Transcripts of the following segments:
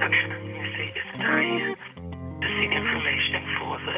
You see, it's time to seek information for the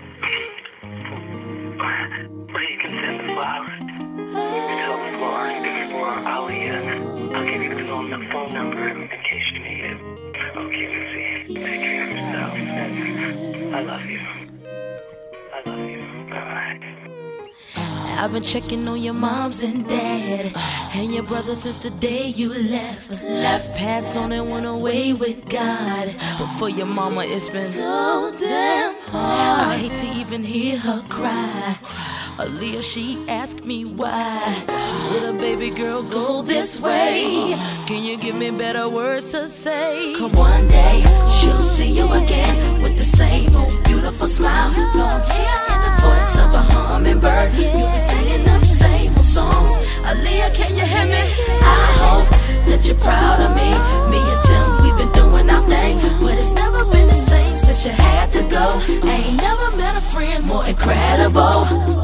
where you can send the flowers. You can tell the florist for Aliyah. I'll give you the phone number in case you need it. Okay, Missy. Take care of yourself. I love you. I love you. Bye-bye. I've been checking on your moms and dad and your brother since the day you left. Passed on and went away with God. But for your mama it's been so damn hard. I hate to even hear her cry. Aaliyah, she asked me why would a baby girl go this way? Can you give me better words to say? Come one day, she'll see you again with the same old beautiful smile. Blowing in the voice of a hummingbird. You'll be singing them same old songs. Aaliyah, can you hear me? I hope that you're proud of me. Me and Tim, we've been doing our thing, but it's never been the same since you had to go. I ain't never met a friend more incredible.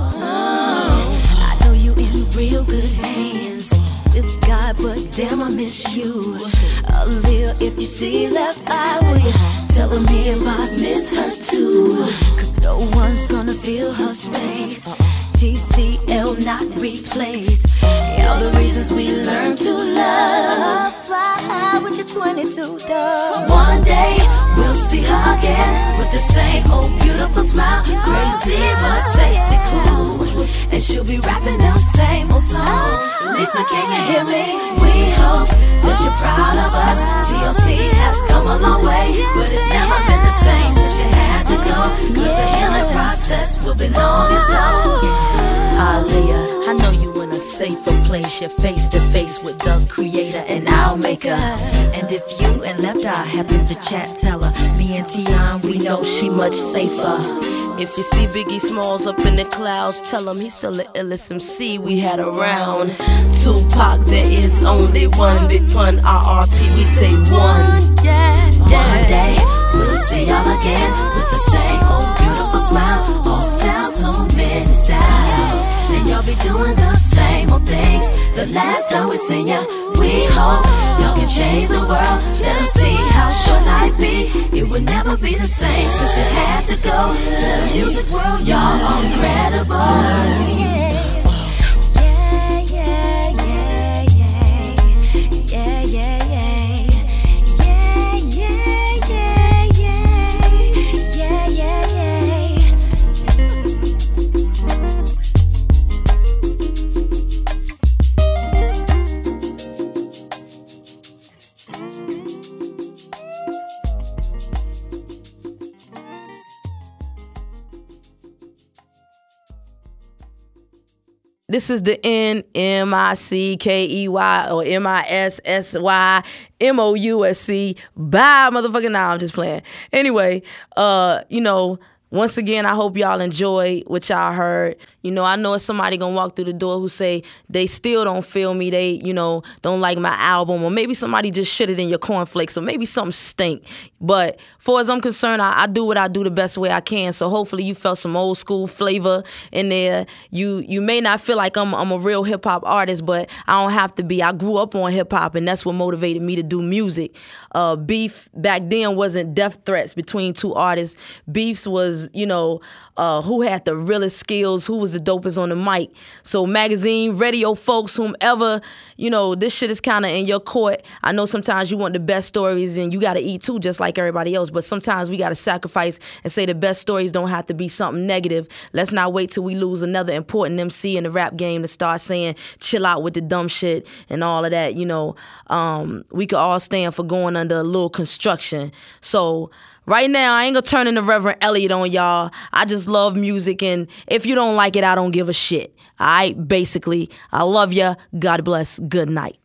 I know you in real good hands with God, but damn I miss you. Aaliyah, if you see left eye, will you tell her me and Boss miss her too? Cause no one's gonna fill her space. TCL not replaced. All the reasons we learned to love. Fly high with your 22 dove. One day we'll see her again with the same old beautiful smile. Crazy but sexy cool, and she'll be rapping them same old songs. Lisa, can you hear me? We hope that you're proud of us. TLC has come a long way, but it's never been the same since you had to go. Cause the healing process will be long and slow. Aaliyah, I know you in a safer place. You're face to face with the creator and our maker. And if you and Left Eye happen to chat, tell her me and Tion, we know she much safer. If you see Biggie Smalls up in the clouds, tell him he's still the illest MC we had around. Tupac, there is only one. Big Pun, RRP, we say one. One day, we'll see y'all again with the same old beautiful smile. All styles, so many styles. And y'all be doing the same old things. The last time we seen ya, we hope y'all can change the world. Let them see how short life be. It would never be the same since you had to go to the music world. Y'all are incredible. This is the NMICKEY or MISSYMOUSC. Bye, motherfucking. Nah, I'm just playing. Anyway, once again, I hope y'all enjoy what y'all heard. I know it's somebody gonna walk through the door who say they still don't feel me. They, don't like my album. Or maybe somebody just shitted in your cornflakes. Or maybe something stink. But far as I'm concerned, I do what I do the best way I can. So hopefully you felt some old school flavor in there. You may not feel like I'm a real hip hop artist, but I don't have to be. I grew up on hip hop, and that's what motivated me to do music. Beef back then wasn't death threats between two artists. Beefs was, who had the realest skills, who was the dopest on the mic. So magazine, radio folks, whomever, this shit is kind of in your court. I know sometimes you want the best stories and you got to eat too, just like everybody else. But sometimes we got to sacrifice and say the best stories don't have to be something negative. Let's not wait till we lose another important MC in the rap game to start saying chill out with the dumb shit and all of that. We could all stand for going under a little construction. So right now, I ain't gonna turn into Reverend Elliot on y'all. I just love music, and if you don't like it, I don't give a shit. All right, basically, I love ya. God bless. Good night.